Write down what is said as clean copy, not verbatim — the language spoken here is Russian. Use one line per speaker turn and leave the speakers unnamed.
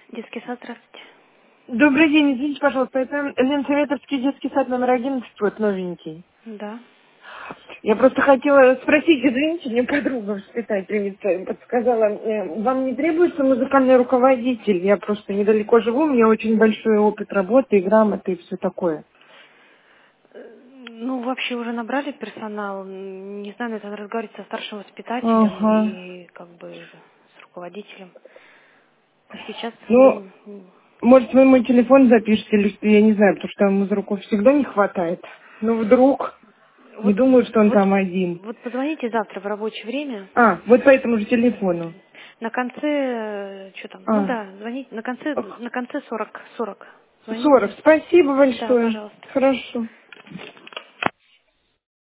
Детский сад, здравствуйте.
Добрый день, извините, пожалуйста, это Ленсоветовский детский сад номер 11, вот новенький.
Да.
Я просто хотела спросить, извините, мне подруга воспитательница подсказала, вам не требуется музыкальный руководитель? Я просто недалеко живу, у меня очень большой опыт работы и грамоты и все такое.
Ну, вообще уже набрали персонал. Не знаю, надо разговаривать со старшим воспитателем
Ага.
и как бы с руководителем. Сейчас
Ну, может, вы мой телефон запишете, или что, я не знаю, потому что музыков всегда не хватает. Ну, вдруг, не
вот,
думаю, что он
вот,
там один.
вот позвоните завтра в рабочее время.
А, вот по этому же телефону.
На конце, что там, ну
А,
да, звоните, на конце 40. Звоните.
40. Спасибо
Да,
большое.
пожалуйста.
Хорошо.